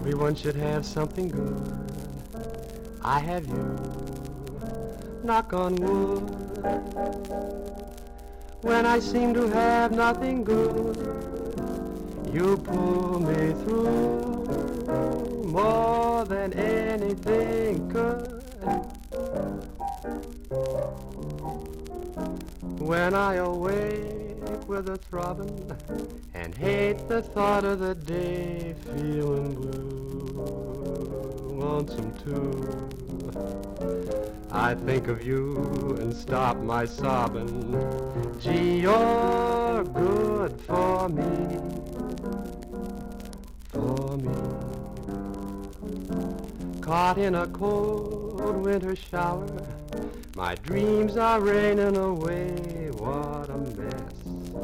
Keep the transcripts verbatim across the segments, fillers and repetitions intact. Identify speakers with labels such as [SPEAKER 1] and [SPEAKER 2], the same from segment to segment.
[SPEAKER 1] Everyone should have something good. I have you, knock on wood. When I seem to have nothing good, you pull me through more than anything could. When I awake with a throbbing and hate the thought of the day, feeling blue, lonesome too, I think of you and stop my sobbing. Gee, you're good for me, for me. Caught in a cold winter shower, my dreams are raining away. What a mess,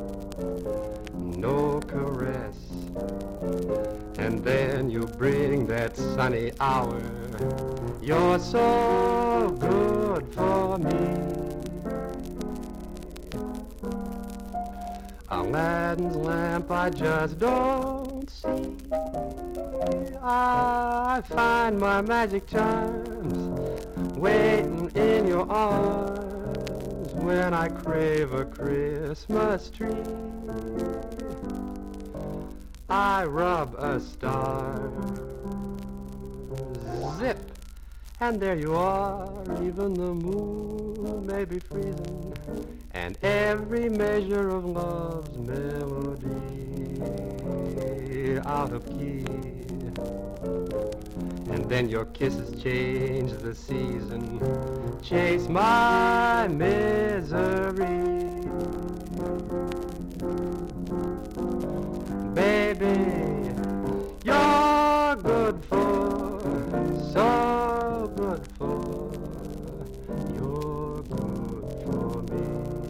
[SPEAKER 1] no caress. And then you bring that sunny hour. You're so good for me. Aladdin's lamp I just don't see. I find my magic charms waiting in your arms when I crave a Christmas tree. I rub a star, zip, and there you are. Even the moon may be freezing, and every measure of love's melody out of key. And then your kisses change the season, chase my misery. Baby, you're good for, so good for, you're good for me.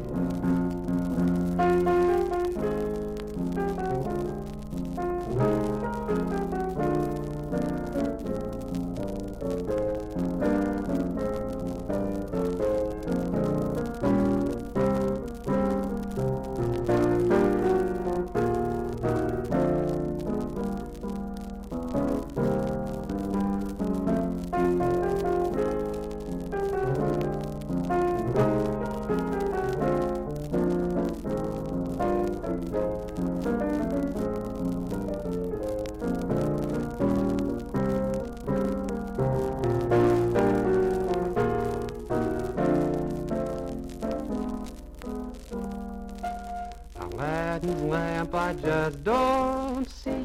[SPEAKER 1] Aladdin's lamp I just don't see.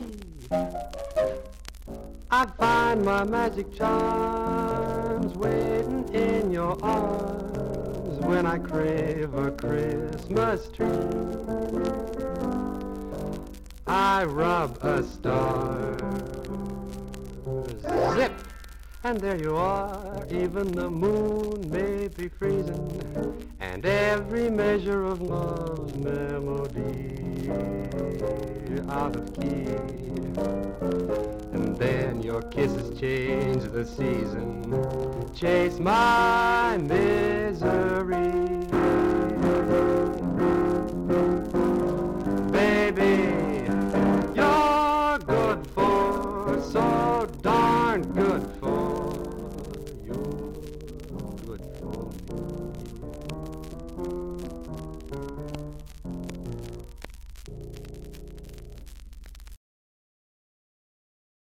[SPEAKER 1] I find my magic charms waiting in your arms when I crave a Christmas tree. I rub a star, zip, and there you are. Even the moon may be freezing, and every measure of love's melody out of key. And then your kisses change the season, chase my misery. Baby, you're good for so